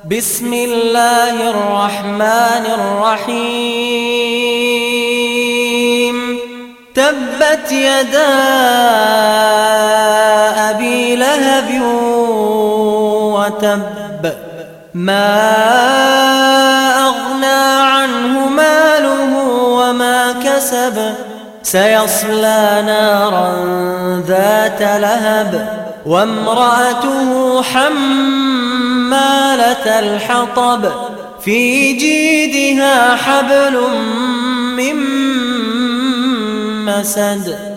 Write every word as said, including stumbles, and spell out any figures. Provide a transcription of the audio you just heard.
بسم الله الرحمن الرحيم. تبت يدا أبي لهب وتب، ما أغنى عنه ماله وما كسب، سيصلى نارا ذات لهب وامرأته حمالة الحطب، في جيدها حبل من مسد.